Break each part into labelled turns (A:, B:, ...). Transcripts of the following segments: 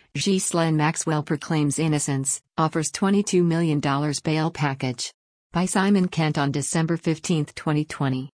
A: Ghislaine Maxwell proclaims innocence, offers $22 million bail package. By Simon Kent on December 15, 2020.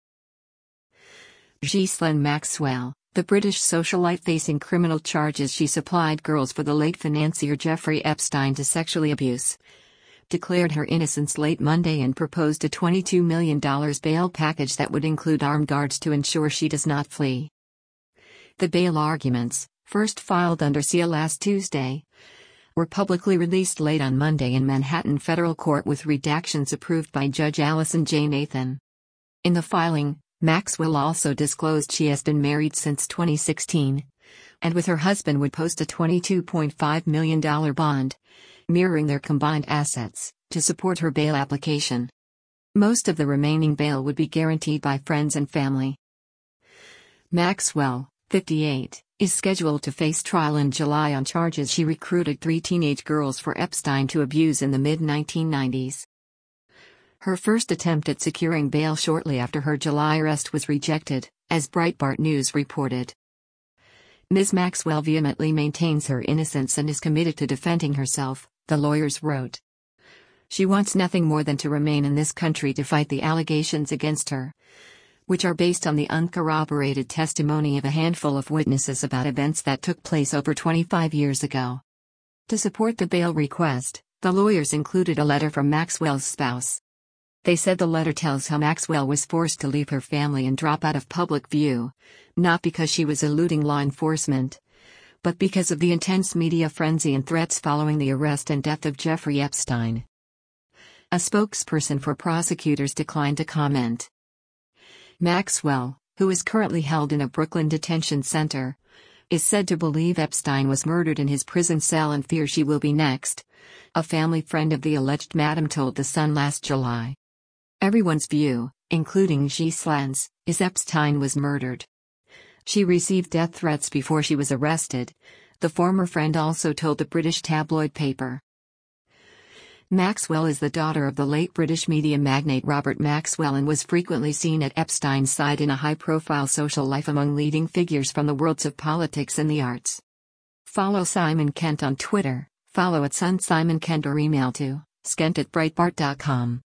A: Ghislaine Maxwell, the British socialite facing criminal charges she supplied girls for the late financier Jeffrey Epstein to sexually abuse, declared her innocence late Monday and proposed a $22 million bail package that would include armed guards to ensure she does not flee. The bail arguments, first filed under seal last Tuesday, were publicly released late on Monday in Manhattan federal court with redactions approved by Judge Allison J. Nathan. In the filing, Maxwell also disclosed she has been married since 2016, and with her husband would post a $22.5 million bond, mirroring their combined assets, to support her bail application. Most of the remaining bail would be guaranteed by friends and family. Maxwell, 58, is scheduled to face trial in July on charges she recruited 3 teenage girls for Epstein to abuse in the mid-1990s. Her first attempt at securing bail shortly after her July arrest was rejected, as Breitbart News reported. Ms. Maxwell vehemently maintains her innocence and is committed to defending herself, the lawyers wrote. She wants nothing more than to remain in this country to fight the allegations against her, which are based on the uncorroborated testimony of a handful of witnesses about events that took place over 25 years ago. To support the bail request, the lawyers included a letter from Maxwell's spouse. They said the letter tells how Maxwell was forced to leave her family and drop out of public view, not because she was eluding law enforcement, but because of the intense media frenzy and threats following the arrest and death of Jeffrey Epstein. A spokesperson for prosecutors declined to comment. Maxwell, who is currently held in a Brooklyn detention center, is said to believe Epstein was murdered in his prison cell and fears she will be next, a family friend of the alleged madam told The Sun last July. Everyone's view, including Ghislaine's, is Epstein was murdered. She received death threats before she was arrested, the former friend also told the British tabloid paper. Maxwell is the daughter of the late British media magnate Robert Maxwell and was frequently seen at Epstein's side in a high-profile social life among leading figures from the worlds of politics and the arts. Follow Simon Kent on Twitter, follow @SunSimonKent or email to skent@breitbart.com.